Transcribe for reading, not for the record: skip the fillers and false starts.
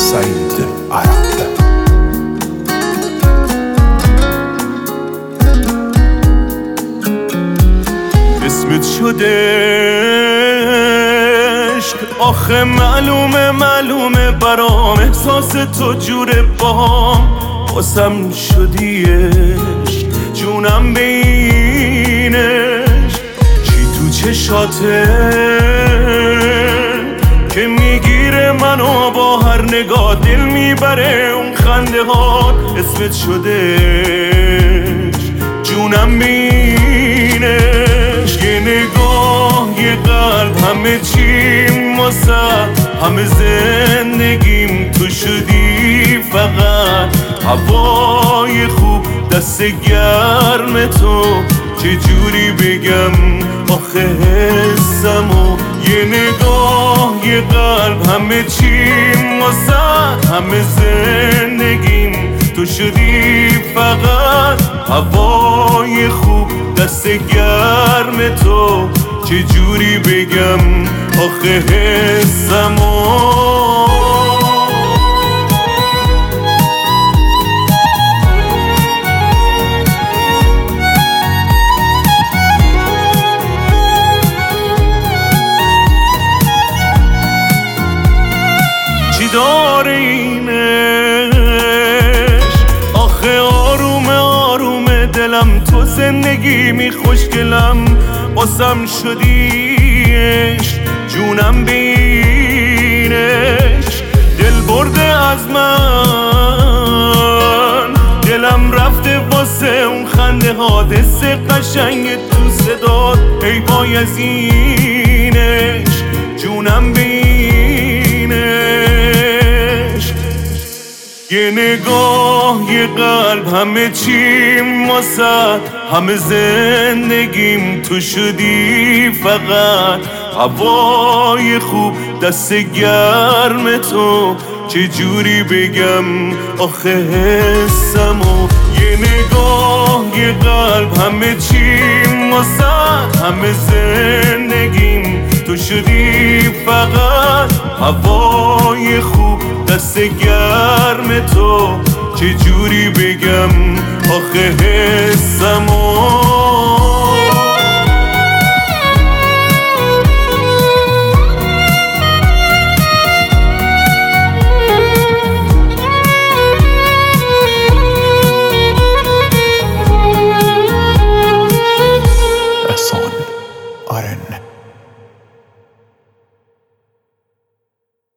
سعید عرب. اسمت شده عشق، آخه معلومه برام احساس تو جوره باهم. باسم شدی عشق، جونم بینش چی تو چشاته که میگیره منو با هر نگاه، دل میبره اون خنده ها. اسمت شده عشق، جونم بینش یه نگاه یه قلب، همه چیم واسه همه زندگیم تو شدی فقط. هوای خوب دست گرم تو، چجوری بگم آخه حسمو. یه نگاه یه قلب، همه چیم واسه همه زندگیم تو شدی فقط. هوای خوب دست گرم تو، چجوری بگم آخه حسمو. چی داره اینش آخه؟ آرومه دلم، تو زندگی خوشگلم. باسم شدیش، جونم بینش دل برده از من. دلم رفته واسه اون خنده ها، دست قشنگ تو صدات. ای بایزینش، جونم بینش یه نگاه یه قلب، همه چیم واسه همه زندگیم تو شدی فقط. هوای خوب دست گرم تو، چجوری بگم آخه حسمو. یه نگاه یه قلب، همه چیم واسه همه زندگیم تو شدی فقط. هوای خوب دست گرم تو، چجوری بگم آخه حسمو.